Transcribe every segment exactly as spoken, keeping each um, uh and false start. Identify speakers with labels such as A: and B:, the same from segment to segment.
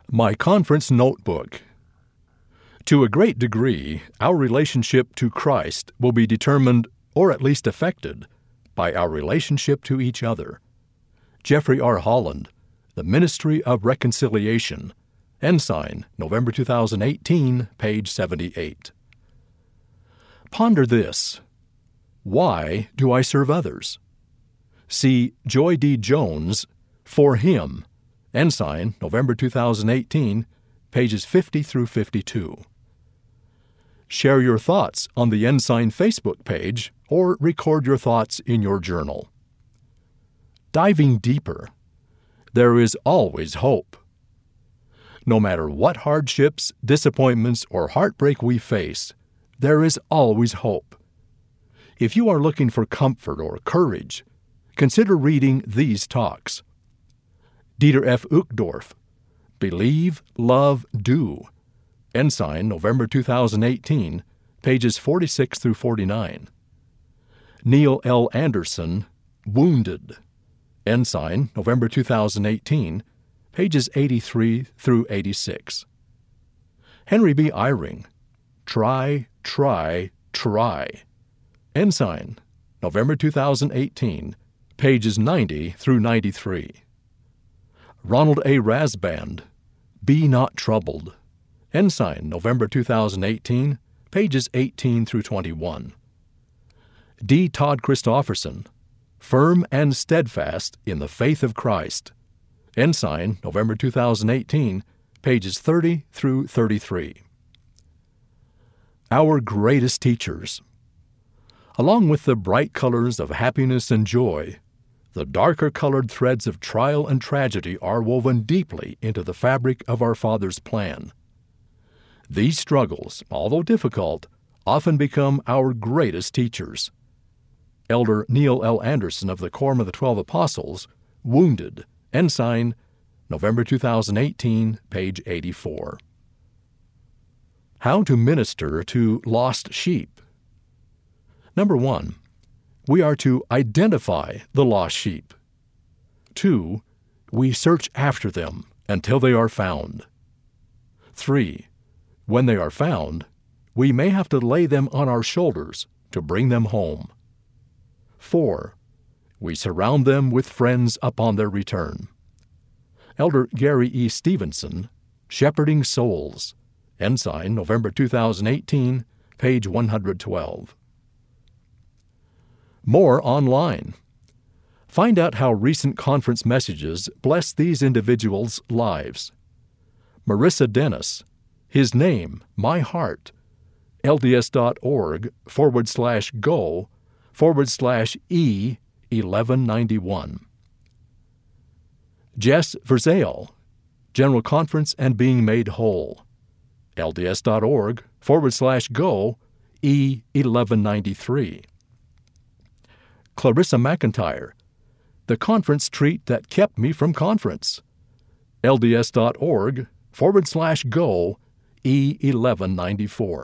A: My Conference Notebook. To a great degree, our relationship to Christ will be determined, or at least affected, by our relationship to each other. Jeffrey R. Holland, The Ministry of Reconciliation, Ensign, November two thousand eighteen, page seventy-eight. Ponder this. Why do I serve others? See Joy D. Jones, For Him, Ensign, November two thousand eighteen, pages fifty through fifty-two. Share your thoughts on the Ensign Facebook page or record your thoughts in your journal. Diving deeper, there is always hope. No matter what hardships, disappointments, or heartbreak we face, there is always hope. If you are looking for comfort or courage, consider reading these talks. Dieter F. Uchtdorf, Believe, Love, Do, Ensign, November two thousand eighteen, pages forty-six through forty-nine. Neil L. Anderson, Wounded, Ensign, November two thousand eighteen, pages eighty-three through eighty-six. Henry B. Eyring, Try, Try, Try, Ensign, November two thousand eighteen, pages ninety through ninety-three. Ronald A. Rasband, Be Not Troubled, Ensign, November two thousand eighteen, pages eighteen through twenty-one. D. Todd Christofferson, Firm and Steadfast in the Faith of Christ, Ensign, November two thousand eighteen, pages thirty through thirty-three. Our Greatest Teachers. Along with the bright colors of happiness and joy, the darker-colored threads of trial and tragedy are woven deeply into the fabric of our Father's plan. These struggles, although difficult, often become our greatest teachers. Elder Neil L. Anderson of the Quorum of the Twelve Apostles, Wounded, Ensign, November two thousand eighteen, page eighty-four. How to minister to lost sheep. Number one, we are to identify the lost sheep. Two, we search after them until they are found. Three, when they are found, we may have to lay them on our shoulders to bring them home. Four, we surround them with friends upon their return. Elder Gary E. Stevenson, Shepherding Souls, Ensign, November two thousand eighteen, page one hundred twelve. More online. Find out how recent conference messages bless these individuals' lives. Marissa Dennis, His Name, My Heart, lds.org forward slash go forward slash E eleven ninety-one. Jess Verzale, General Conference and Being Made Whole, lds.org forward slash go E eleven ninety-three. Clarissa McIntyre, The Conference Treat That Kept Me from Conference, lds.org forward slash go E eleven ninety-four.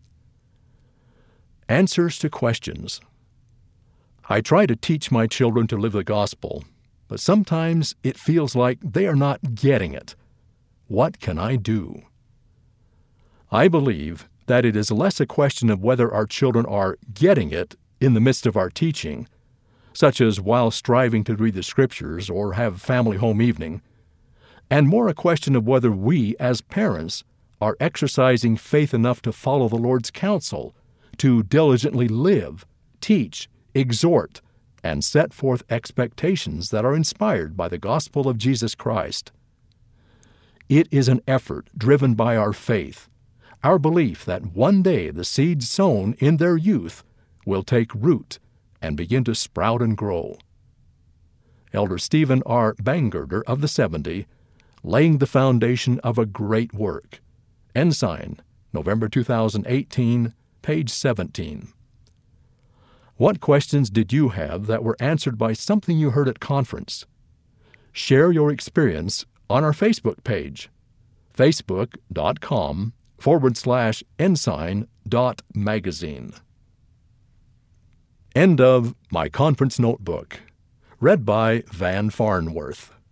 A: Answers to Questions. I try to teach my children to live the gospel, but sometimes it feels like they are not getting it. What can I do? I believe that it is less a question of whether our children are getting it in the midst of our teaching, such as while striving to read the Scriptures or have family home evening, and more a question of whether we, as parents, are exercising faith enough to follow the Lord's counsel, to diligently live, teach, exhort, and set forth expectations that are inspired by the gospel of Jesus Christ. It is an effort driven by our faith, our belief that one day the seeds sown in their youth will take root and begin to sprout and grow. Elder Stephen R. Bangurter of the seventy, Laying the Foundation of a Great Work, Ensign, November two thousand eighteen, page seventeen. What questions did you have that were answered by something you heard at conference? Share your experience on our Facebook page, facebook.com forward slash ensign dot magazine. End of My Conference Notebook. Read by Van Farnworth.